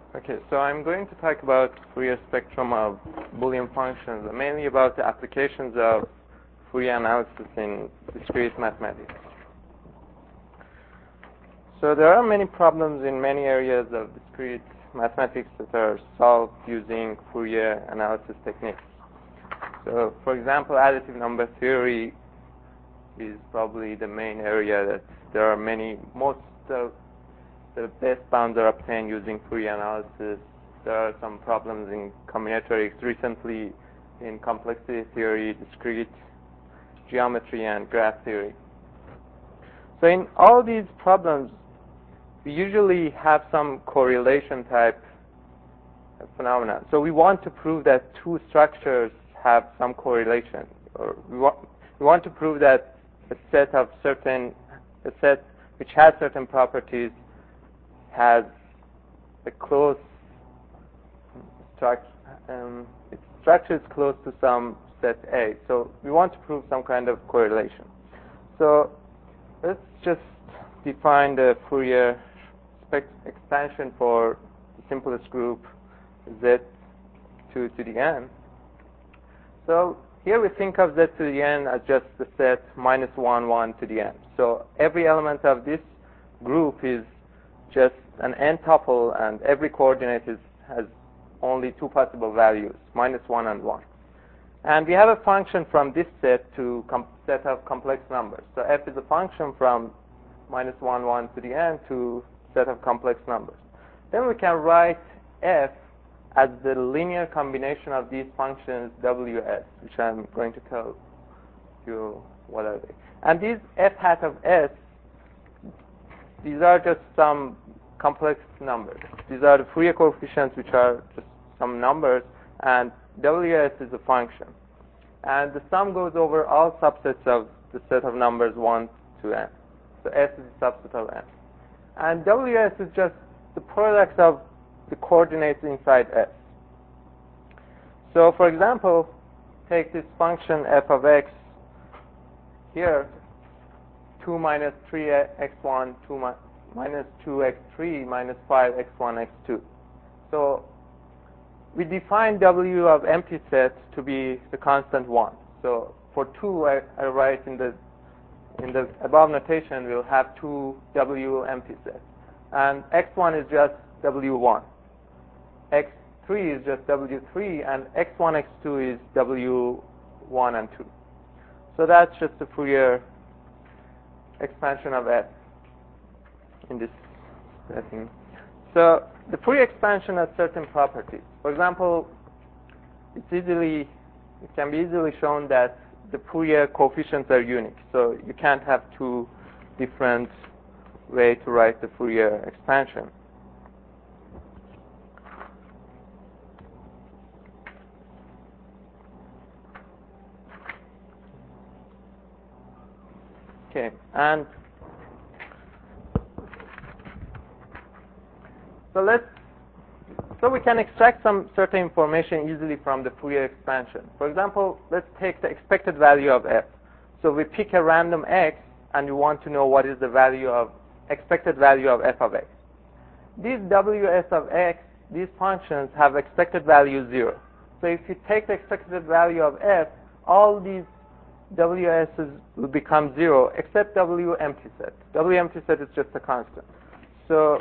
Okay, so I'm going to talk about Fourier spectrum of Boolean functions, mainly about the applications of Fourier analysis in discrete mathematics. So there are many problems in many areas of discrete mathematics that are solved using Fourier analysis techniques. So, for example, additive number theory is probably the main area that there are most of the best bounds are obtained using Fourier analysis. There are some problems in combinatorics recently in complexity theory, discrete geometry, and graph theory. So in all these problems, we usually have some correlation type phenomena. So we want to prove that two structures have some correlation, or we want to prove that a set which has certain properties has a close structure. Its structure is close to some set A. So we want to prove some kind of correlation. So let's just define the Fourier expansion for the simplest group Z2 to the n. So here we think of Z to the n as just the set -1, 1 to the n. So every element of this group is just an n tuple, and every coordinate has only two possible values, -1 and 1. And we have a function from this set to set of complex numbers. So f is a function from -1, 1 to the n to set of complex numbers. Then we can write f as the linear combination of these functions ws, which I'm going to tell you what are they. And these f hat of s, these are just some complex numbers. These are the Fourier coefficients, which are just some numbers, and ws is a function. And the sum goes over all subsets of the set of numbers 1 to n. So s is a subset of n. And ws is just the product of the coordinates inside S. So, for example, take this function f of x here, 2 minus 3x1, 2 minus 2x3 minus 5x1, x2. So we define w of empty set to be the constant 1. So for 2, I write in the above notation, we'll have 2 w empty sets. And x1 is just w1. x3 is just w3, and x1, x2 is w1 and 2. So that's just the Fourier expansion of S in this setting. So the Fourier expansion has certain properties. For example, it can be easily shown that the Fourier coefficients are unique. So you can't have two different ways to write the Fourier expansion. Okay, and so we can extract some certain information easily from the Fourier expansion. For example, let's take the expected value of f. So we pick a random x, and we want to know what is the expected value of f of x. These ws of x, these functions have expected value 0. So if you take the expected value of f, all these ws's will become 0 except w empty set. W empty set is just a constant. So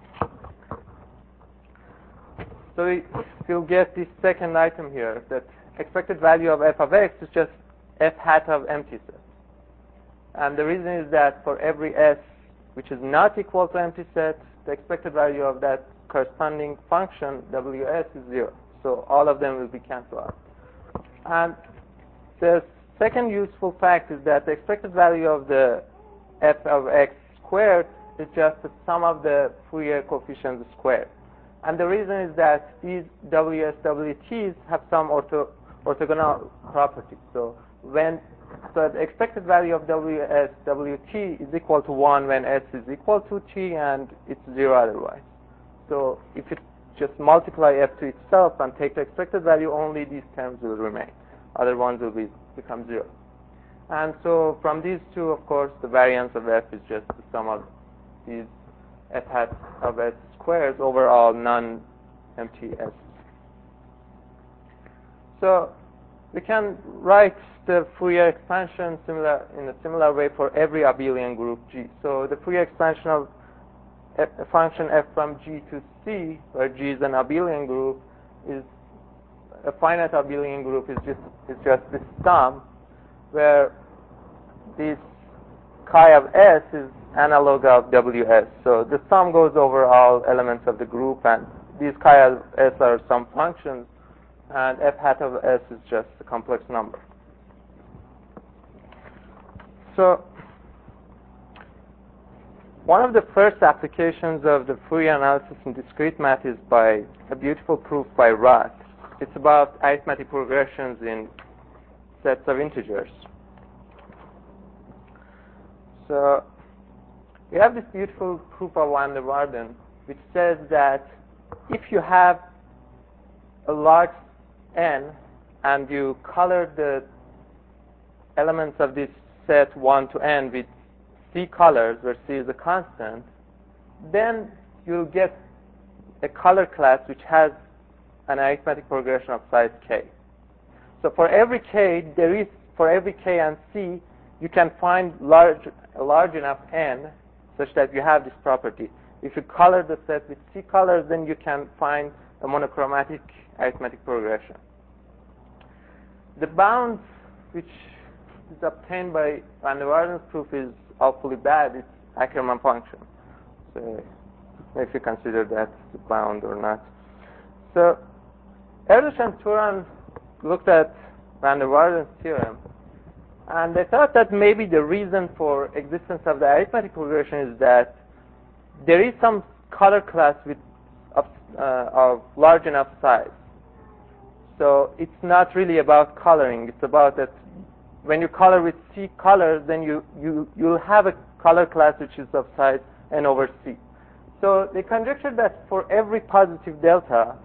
you'll get this second item here, that expected value of f of x is just f hat of empty set. And the reason is that for every s which is not equal to empty set, the expected value of that corresponding function ws is 0. So all of them will be cancelled out. And the second useful fact is that the expected value of the f of x squared is just the sum of the Fourier coefficients squared. And the reason is that these ws, wt's have some orthogonal properties. So the expected value of ws, wt is equal to 1 when s is equal to t, and it's 0 otherwise. So if you just multiply f to itself and take the expected value, only these terms will remain. Other ones will become 0. And so from these two, of course, the variance of f is just the sum of these f hat of s squares over all empty S. So we can write the Fourier expansion in a similar way for every abelian group G. So the Fourier expansion of a function f from G to C, where G is an abelian group, is a finite abelian group is just this sum, where this chi of S is analog of WS. So the sum goes over all elements of the group, and these chi of S are some functions, and f hat of S is just a complex number. So one of the first applications of the Fourier analysis in discrete math is by a beautiful proof by Roth. It's about arithmetic progressions in sets of integers. So we have this beautiful proof of van der Waerden, which says that if you have a large n and you color the elements of this set 1 to n with C colors, where C is a constant, then you'll get a color class which has an arithmetic progression of size k. So for every k, for every k and C, you can find a large enough n such that you have this property. If you color the set with C colors, then you can find a monochromatic arithmetic progression. The bound which is obtained by van der Waerden's proof is awfully bad. It's Ackermann function. So if you consider that the bound or not. So Erdős and Turan looked at van der Waerden's theorem, and they thought that maybe the reason for existence of the arithmetic progression is that there is some color class of large enough size. So it's not really about coloring. It's about that when you color with C colors, then you'll have a color class which is of size n over C. So they conjectured that for every positive delta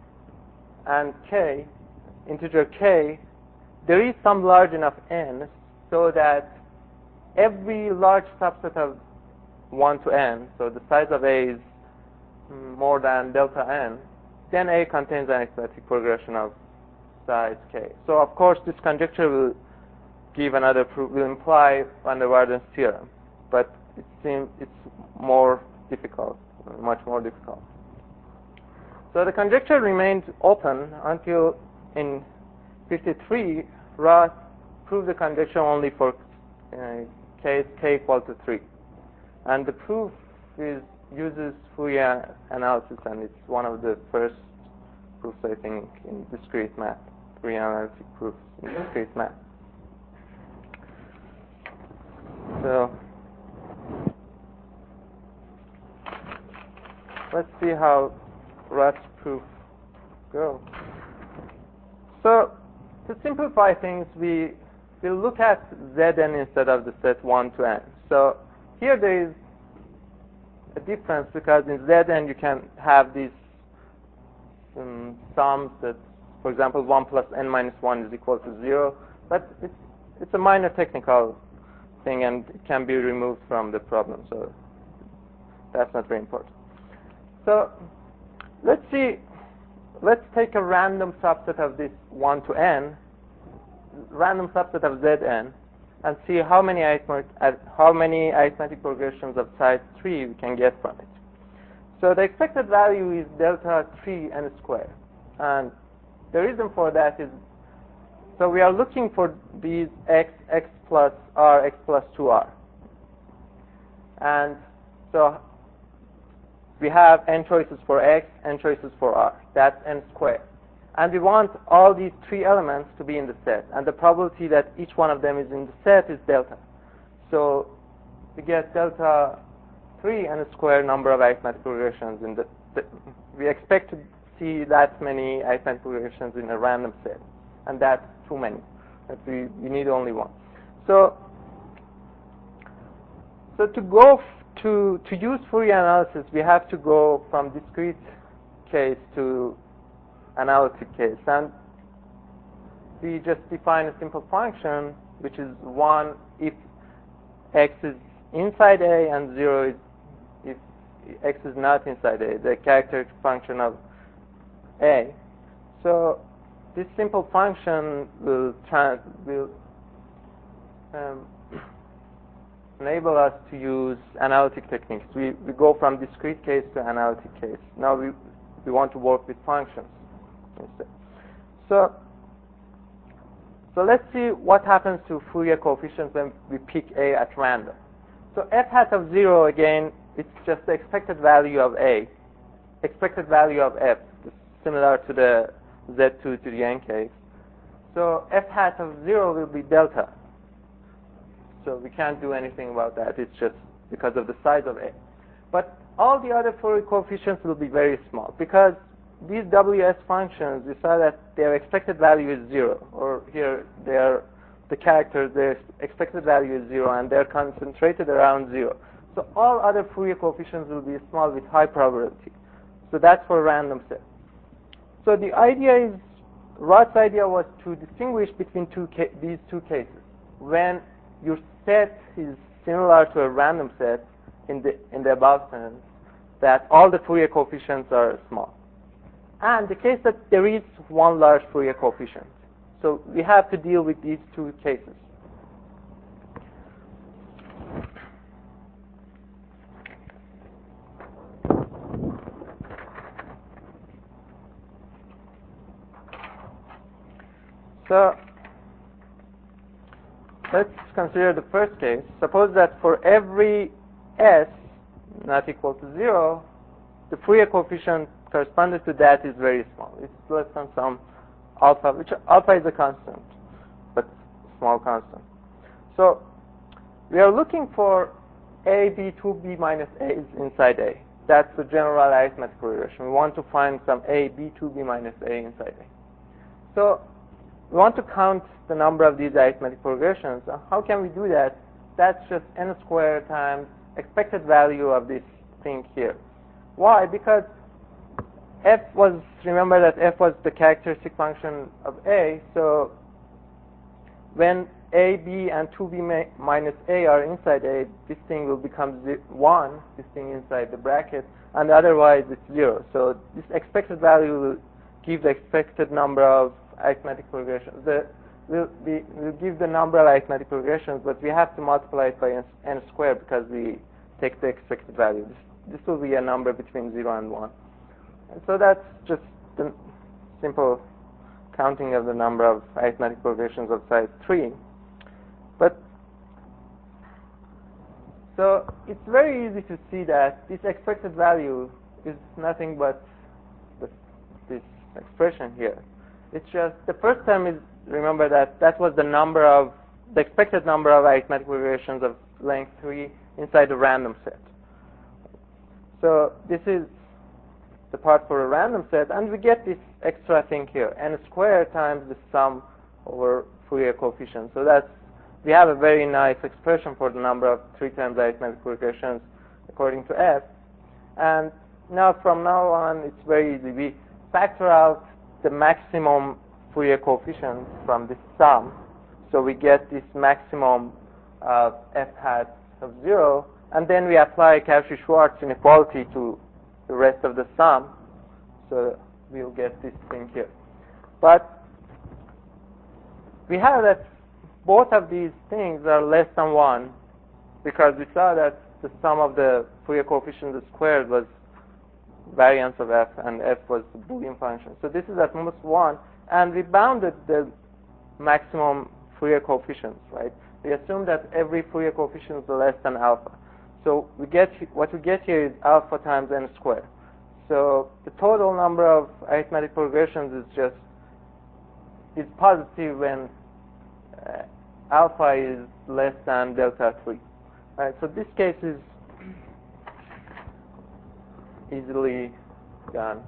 and k, integer k, there is some large enough n so that every large subset of 1 to n, so the size of A is more than delta n, then A contains an arithmetic progression of size k. So of course this conjecture will give another proof, will imply van der Waerden's theorem, but it seems it's more difficult, much more difficult. So the conjecture remained open until in 53, Roth proved the conjecture only for case k equal to 3. And the proof uses Fourier analysis, and it's one of the first proofs, I think, in discrete math, Fourier analytic proofs in discrete math. So let's see how Roth's proof goes. So to simplify things, we will look at Zn instead of the set 1 to n. So here there is a difference because in Zn you can have these sums that, for example, 1 plus n minus 1 is equal to 0, but it's a minor technical thing and it can be removed from the problem, so that's not very important. So let's take a random subset of this 1 to n, random subset of Zn, and see how many arithmetic progressions of size 3 we can get from it. So the expected value is delta 3 n squared, and the reason for that is, so we are looking for these x plus r, x plus 2r, and so we have n choices for x, n choices for r. That's n squared. And we want all these 3 elements to be in the set. And the probability that each one of them is in the set is delta. So we get delta 3 n squared number of arithmetic progressions. We expect to see that many arithmetic progressions in a random set. And that's too many. We need only one. So to use Fourier analysis, we have to go from discrete case to analytic case, and we just define a simple function which is 1 if x is inside A and 0 if x is not inside A, the characteristic function of A. So this simple function will enable us to use analytic techniques. We go from discrete case to analytic case. Now we want to work with functions instead. So let's see what happens to Fourier coefficients when we pick A at random. So f hat of 0, again, it's just the expected value of A, expected value of f, similar to the z2 to the n case. So f hat of 0 will be delta. So we can't do anything about that. It's just because of the size of A. But all the other Fourier coefficients will be very small because these WS functions, we saw that their expected value is 0, or here the characters, their expected value is 0, and they're concentrated around 0. So all other Fourier coefficients will be small with high probability. So that's for a random set. So the idea is, Roth's idea was to distinguish between these two cases. When your set is similar to a random set in the above sense, that all the Fourier coefficients are small. And the case that there is one large Fourier coefficient. So we have to deal with these two cases. So let's consider the first case. Suppose that for every s not equal to 0, the Fourier coefficient corresponding to that is very small. It's less than some alpha, which alpha is a constant, but small constant. So we are looking for a, b, 2b minus a is inside A. That's the general arithmetic progression. We want to find some a, b, 2b minus a inside A. So we want to count the number of these arithmetic progressions. How can we do that? That's just n squared times expected value of this thing here. Why? Because remember that f was the characteristic function of A, so when a, b, and 2b minus a are inside A, this thing will become 1, this thing inside the bracket, and otherwise it's 0. So this expected value will give the expected number of arithmetic progressions. We'll give the number of arithmetic progressions, but we have to multiply it by n squared because we take the expected value. This will be a number between 0 and 1. And so that's just the simple counting of the number of arithmetic progressions of size 3. But so it's very easy to see that this expected value is nothing but this expression here. It's just the first term is, remember that was the expected number of arithmetic progressions of length 3 inside the random set. So this is the part for a random set, and we get this extra thing here, n squared times the sum over Fourier coefficient. So we have a very nice expression for the number of 3 times arithmetic progressions according to f. And now from now on, it's very easy. We factor out the maximum Fourier coefficient from this sum, so we get this maximum of f hat of 0, and then we apply Cauchy-Schwarz inequality to the rest of the sum, so we'll get this thing here. But we have that both of these things are less than 1 because we saw that the sum of the Fourier coefficient squared was variance of f, and f was the Boolean function. So this is at most 1, and we bounded the maximum Fourier coefficients, right? We assume that every Fourier coefficient is less than alpha. So what we get here is alpha times n squared. So the total number of arithmetic progressions is positive when alpha is less than delta 3. Right, so this case is easily done.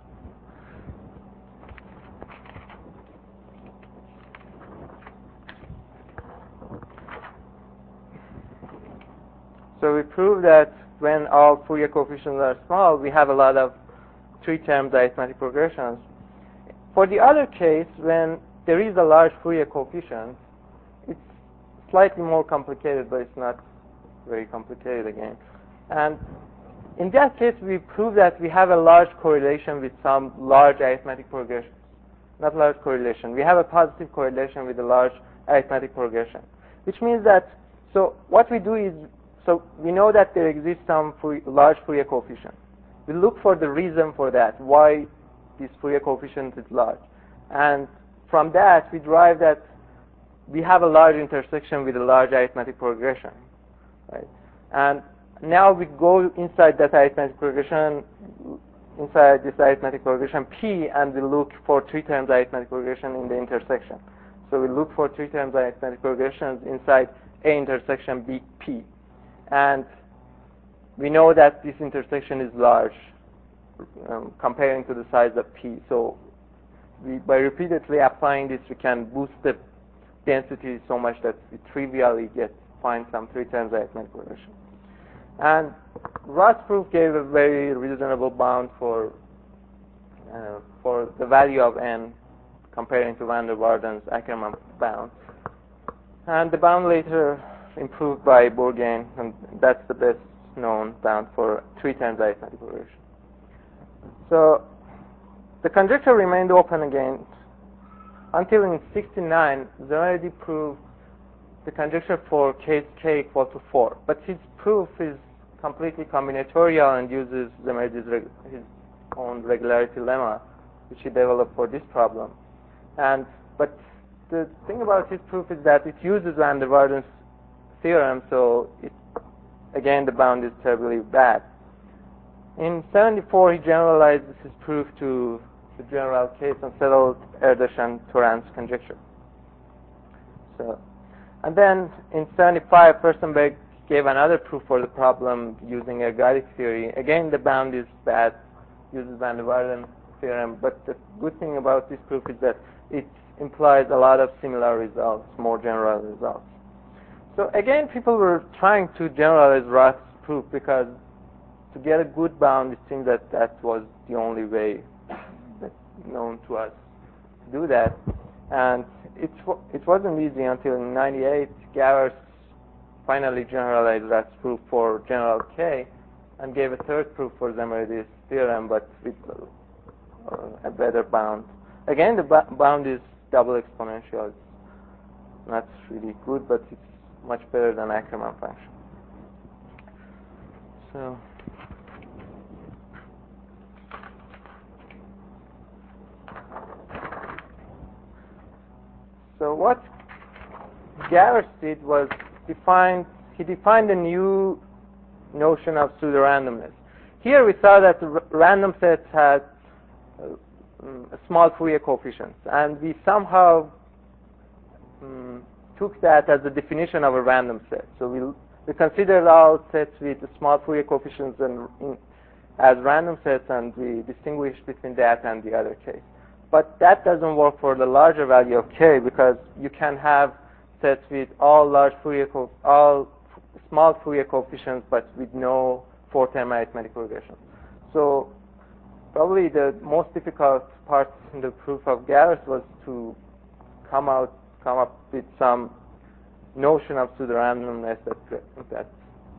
So we prove that when all Fourier coefficients are small, we have a lot of 3-term arithmetic progressions. For the other case, when there is a large Fourier coefficient, it's slightly more complicated, but it's not very complicated again. And in that case, we prove that we have a large correlation with some large arithmetic progression. Not large correlation. We have a positive correlation with a large arithmetic progression, which means that, so what we do is, so we know that there exists some large Fourier coefficient. We look for the reason for that, why this Fourier coefficient is large. And from that, we derive that we have a large intersection with a large arithmetic progression, right? And now we go inside that arithmetic progression, inside this arithmetic progression P, and we look for 3 terms arithmetic progression in the intersection. So we look for 3 terms arithmetic progressions inside A intersection B P. And we know that this intersection is large comparing to the size of P. So by repeatedly applying this, we can boost the density so much that we trivially find some 3 terms arithmetic progression. And Roth's proof gave a very reasonable bound for the value of n comparing to van der Waarden's Ackermann bound. And the bound later improved by Bourgain, and that's the best known bound for 3 terms arithmetic progression. So the conjecture remained open again until in 1969, Zermerdis proved the conjecture for case k equal to 4. But his proof is completely combinatorial and uses Zermerdis' his own regularity lemma, which he developed for this problem. But the thing about his proof is that it uses van der Waarden's theorem, so again the bound is terribly bad. In 1974, he generalized his proof to the general case and settled Erdős and Thorand's conjecture. So, and then in 1975, Furstenberg gave another proof for the problem using ergodic theory. Again, the bound is bad, uses van der Waarden theorem, but the good thing about this proof is that it implies a lot of similar results, more general results. So again, people were trying to generalize Roth's proof because to get a good bound, it seemed that that was the only way known to us to do that. And it wasn't easy until in 1998, Gowers finally generalized Roth's proof for general K and gave a third proof for Zermerdis' theorem, but with a better bound. Again, the bound is double exponential. It's not really good, but it's much better than Ackermann function. So what Gowers did was he defined a new notion of pseudo-randomness. Here we saw that the random sets had a small Fourier coefficients, and we somehow took that as the definition of a random set. So we considered all sets with small Fourier coefficients as random sets, and we distinguished between that and the other case. But that doesn't work for the larger value of K, because you can have sets with all small Fourier coefficients, but with no 4-term arithmetic progression. So probably the most difficult part in the proof of Gowers was to come up with some notion of pseudo-randomness that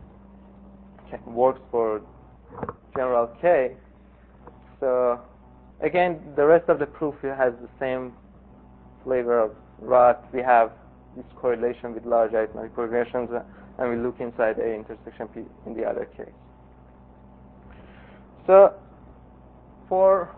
works for general K. So again, the rest of the proof has the same flavor of Roth. We have this correlation with large arithmetic progressions, and we look inside A intersection P in the other case. So for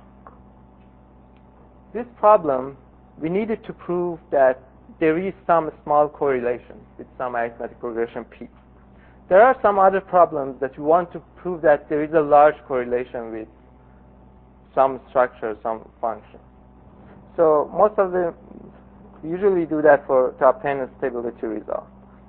this problem, we needed to prove that there is some small correlation with some arithmetic progression P. There are some other problems that we want to prove that there is a large correlation with some structure, some function. So most of them usually do that to obtain a stability result.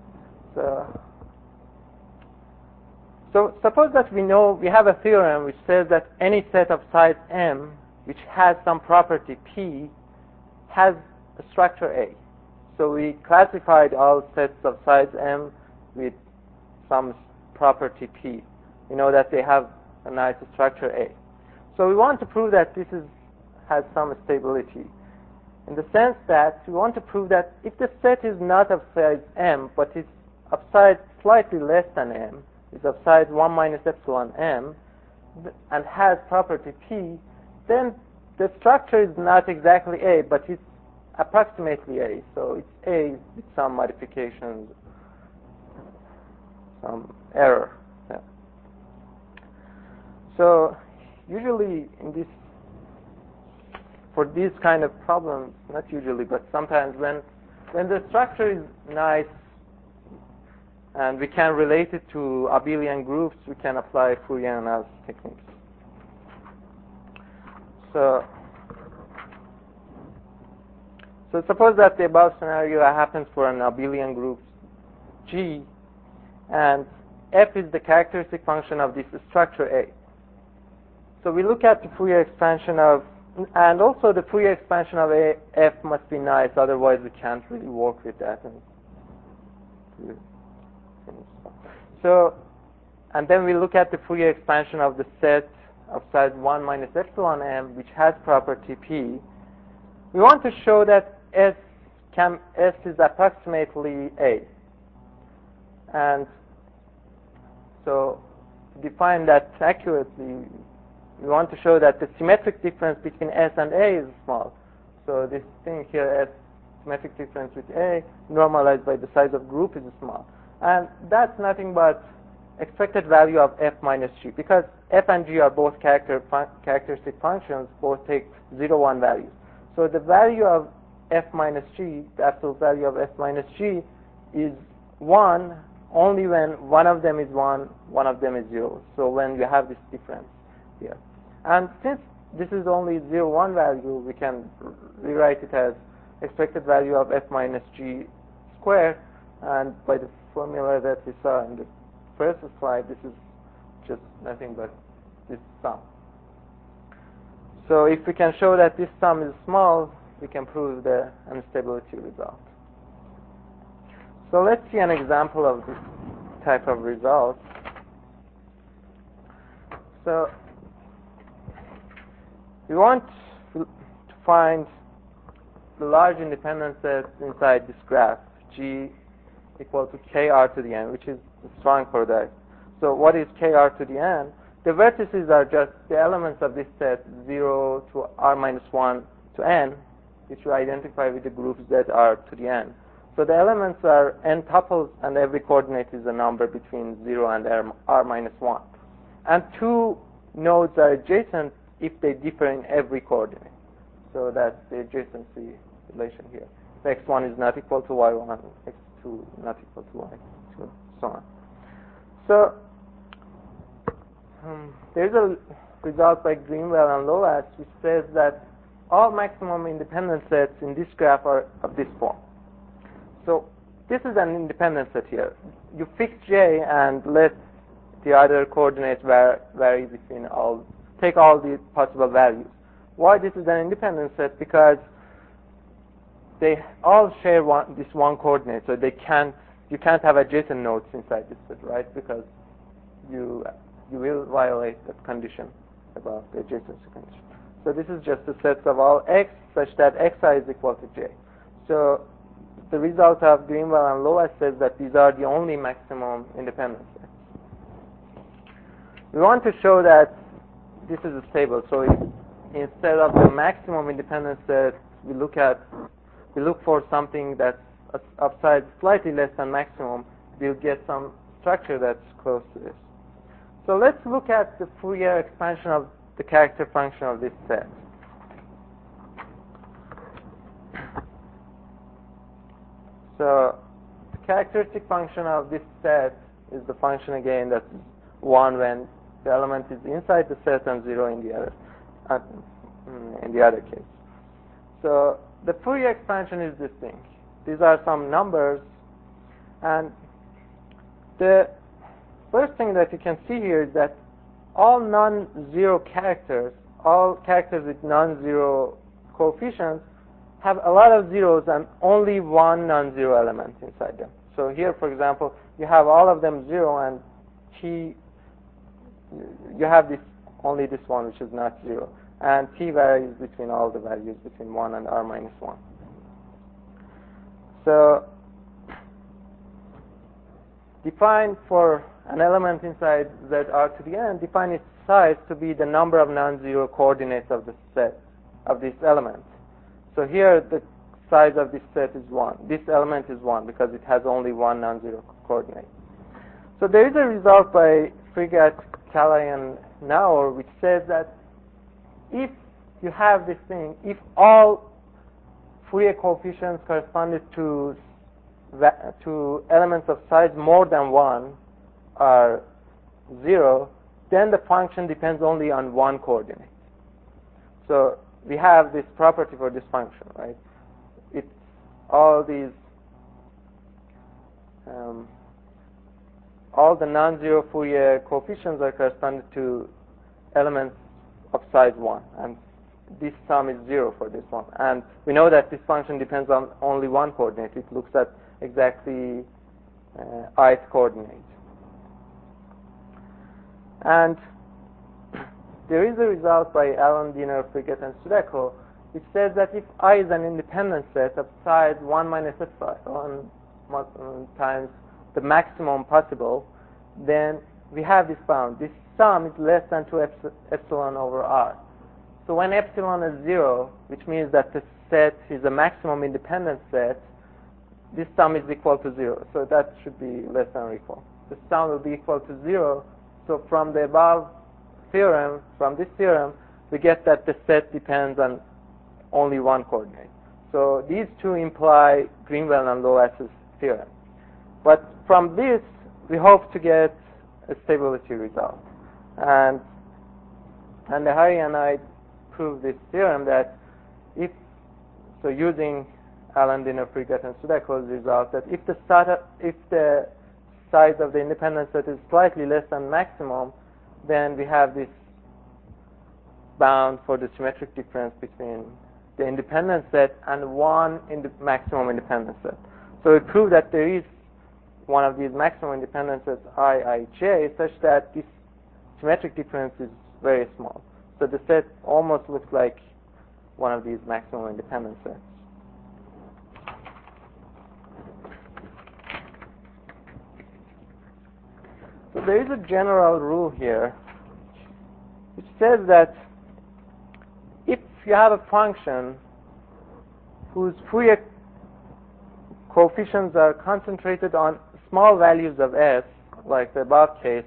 So suppose that we have a theorem which says that any set of size M which has some property P has a structure A. So we classified all sets of size M with some property P. We know that they have a nice structure A. So we want to prove that this has some stability, in the sense that we want to prove that if the set is not of size M, but is of size slightly less than M, is of size 1 minus epsilon m and has property P, then the structure is not exactly A, but it's approximately A. So it's A with some modifications, some error. Yeah. So usually in this, for these kind of problems, not usually, but sometimes when the structure is nice and we can relate it to abelian groups, we can apply Fourier analysis techniques. So suppose that the above scenario happens for an abelian group G, and f is the characteristic function of this structure A. So we look at the Fourier expansion of, and also the Fourier expansion of A, f must be nice, otherwise we can't really work with that. So, and then we look at the Fourier expansion of the set of size 1 minus epsilon m, which has property P. We want to show that S is approximately A. And so to define that accurately, we want to show that the symmetric difference between S and A is small. So this thing here, S, symmetric difference with A, normalized by the size of group, is small. And that's nothing but expected value of f minus g, because f and g are both characteristic functions, both take 0, 1 values. So the value of f minus g, the absolute value of f minus g, is 1 only when one of them is 1, one of them is 0. So when you have this difference here. And since this is only 0, 1 value, we can rewrite it as expected value of f minus g squared, and by the formula that we saw in the first slide, this is just nothing but this sum. So if we can show that this sum is small, we can prove the instability result. So let's see an example of this type of result. So we want to find the large independent set inside this graph, G equal to kr to the n, which is the strong product. So what is kr to the n? The vertices are just the elements of this set, 0 to r minus 1 to n, which we identify with the groups that are to the n. So the elements are n tuples, and every coordinate is a number between 0 and r minus 1. And two nodes are adjacent if they differ in every coordinate. So that's the adjacency relation here. If x1 is not equal to y1, x2 not equal to y2, so on. So there's a result by Greenwell and Loas which says that all maximum independent sets in this graph are of this form. So this is an independent set here. You fix J and let the other coordinates vary between all, take all the possible values. Why this is an independent set? Because they all share this one coordinate, so you can't have adjacent nodes inside this set, right? Because you will violate that condition about the adjacency condition. So this is just a set of all x such that xi is equal to j. So the result of Greenwell and Loas says that these are the only maximum independent sets. We want to show that this is stable. So instead of the maximum independent set, we look for something that's of size slightly less than maximum. We'll get some structure that's close to this. So let's look at the Fourier expansion of the character function of this set. So the characteristic function of this set is the function again that's 1 when the element is inside the set and 0 in the other case. So the Fourier expansion is this thing. These are some numbers, and the first thing that you can see here is that all non-zero characters, all characters with non-zero coefficients, have a lot of zeros and only one non-zero element inside them. So here, for example, you have all of them 0, and t, you have only this one which is not 0. And t varies between all the values between 1 and r minus 1. So define for an element inside ZR to the n, define its size to be the number of non-zero coordinates of the set of this element. So here the size of this set is 1. This element is 1 because it has only one non-zero coordinate. So there is a result by Fregat, Calais, and Naur which says that if you have this thing, if all Fourier coefficients corresponded to elements of size more than 1 are 0, then the function depends only on one coordinate. So we have this property for this function, right? It's all these, all the non-zero Fourier coefficients are corresponded to elements of size 1, and this sum is 0 for this one. And we know that this function depends on only one coordinate. It looks at exactly ith coordinate. And there is a result by Allen, Diener, Fregat, and Sudeko which says that if I is an independent set of size 1 minus epsilon times the maximum possible, then we have this bound. This sum is less than 2 epsilon over R. So when epsilon is 0, which means that the set is a maximum independent set, this sum is equal to 0. So that should be less than or equal. The sum will be equal to 0. So from the above theorem, from this theorem, we get that the set depends on only one coordinate. So these two imply Greenwell and Loess's theorem. But from this, we hope to get a stability result. And Hari and I proved this theorem that if, so using Allen, Diener, Fregat, and Sudeko's result, that if the size of the independent set is slightly less than maximum, then we have this bound for the symmetric difference between the independent set and one maximum independent set. So we prove that there is one of these maximum independent sets Ij such that this symmetric difference is very small. So the set almost looks like one of these maximum independent sets. So there is a general rule here which says that if you have a function whose Fourier coefficients are concentrated on small values of s, like the above case,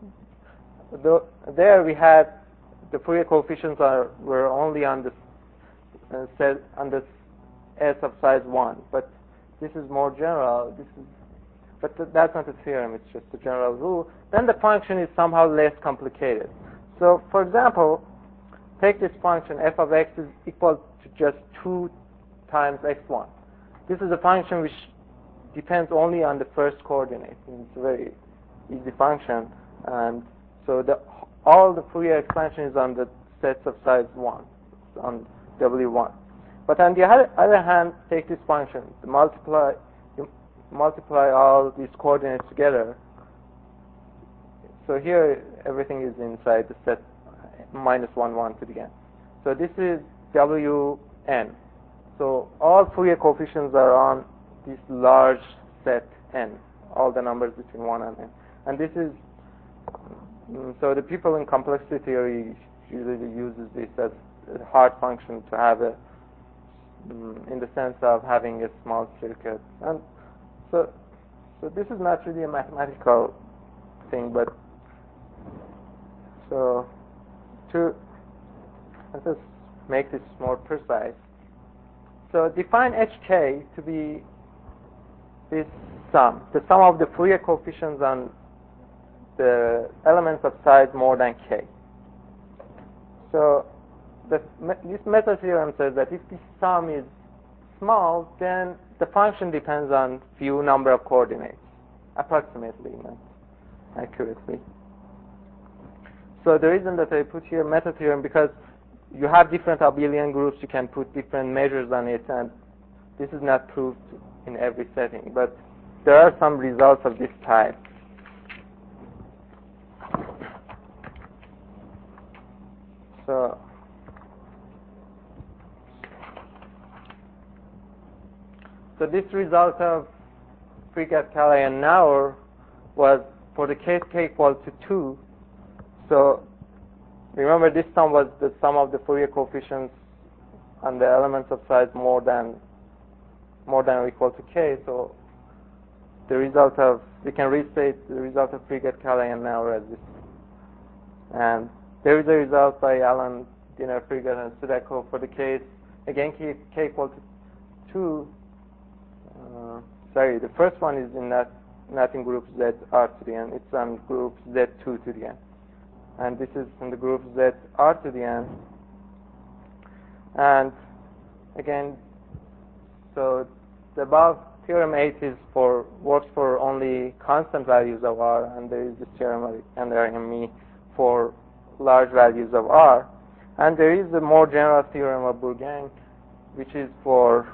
there we had the Fourier coefficients were only on the set on the s of size 1, but this is more general. But that's not a theorem, it's just a general rule. Then the function is somehow less complicated. So, for example, take this function f of x is equal to just 2 times x1. This is a function which depends only on the first coordinate. It's a very easy function. And so all the Fourier expansion is on the sets of size 1, on W1. But on the other hand, take this function, you multiply all these coordinates together. So here everything is inside the set minus 1, 1 to the n. So this is Wn. So all Fourier coefficients are on this large set n, all the numbers between 1 and n. And this is, so the people in complexity theory usually uses this as a hard function to have a, in the sense of having a small circuit. And so this is not really a mathematical thing, but so let's just make this more precise. So define Hk to be this sum, the sum of the Fourier coefficients on the elements of size more than k. So this meta theorem says that if this sum is small, then the function depends on few number of coordinates, approximately, not accurately. So the reason that I put here meta theorem, because you have different abelian groups, you can put different measures on it, and this is not proved in every setting, but there are some results of this type. So this result of Fregat, Calais, and Naur was for the case k equal to 2. So remember, this sum was the sum of the Fourier coefficients and the elements of size more than or equal to k. So the result of, we can restate the result of Frigate-Callahan now as this. And there is a result by Allen, Diner, Frigate, and Sudeko for the case, again, k equal to 2. Sorry, the first one is not in group Z R to the n. It's on group Z2 to the n. And this is in the group Z R to the n. And again, so the above theorem 8 is works for only constant values of R, and there is this theorem under ME for large values of R. And there is a more general theorem of Bourgain, which is for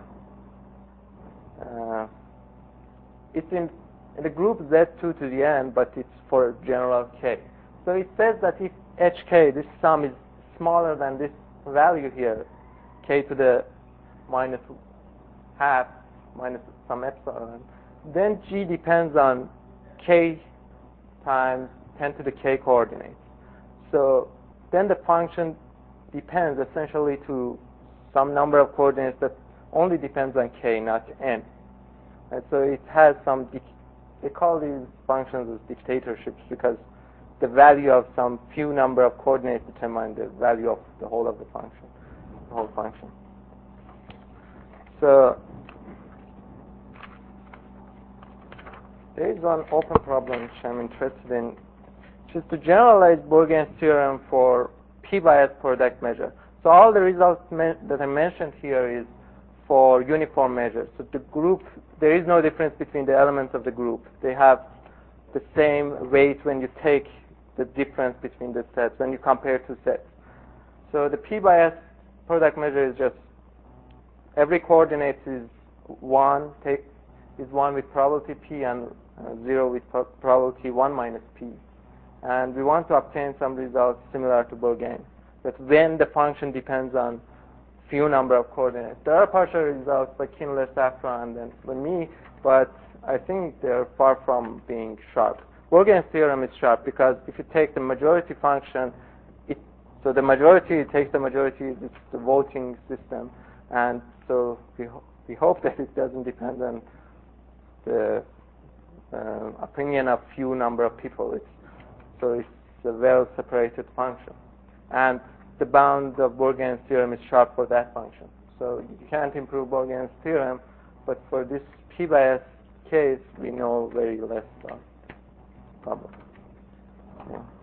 it's in the group Z2 to the n, but it's for general k. So it says that if hk, this sum, is smaller than this value here, k to the minus half minus some epsilon, then g depends on k times 10 to the k coordinates. So then the function depends essentially to some number of coordinates that only depends on k, not n. And so it has some, they call these functions as dictatorships because the value of some few number of coordinates determine the value of the whole of the function, the whole function. So there is one open problem which I'm interested in, which is to generalize Bourgain's theorem for p-biased product measure. So all the results that I mentioned here is for uniform measures. So the group, there is no difference between the elements of the group. They have the same weight when you take the difference between the sets, when you compare two sets. So the p-biased product measure is just every coordinate is 1 with probability p and 0 with probability 1 minus p. And we want to obtain some results similar to Bourgain, that when the function depends on few number of coordinates. There are partial results by Kindler, Safran, and then by me, but I think they're far from being sharp. Bourgain's theorem is sharp because if you take the majority function, so the majority takes the majority, it's the voting system, and so we hope that it doesn't depend on the opinion of few number of people. So it's a well-separated function. And the bound of Bourgain's theorem is sharp for that function. So you can't improve Bourgain's theorem, but for this p-bias case, we know very less about problem. Yeah.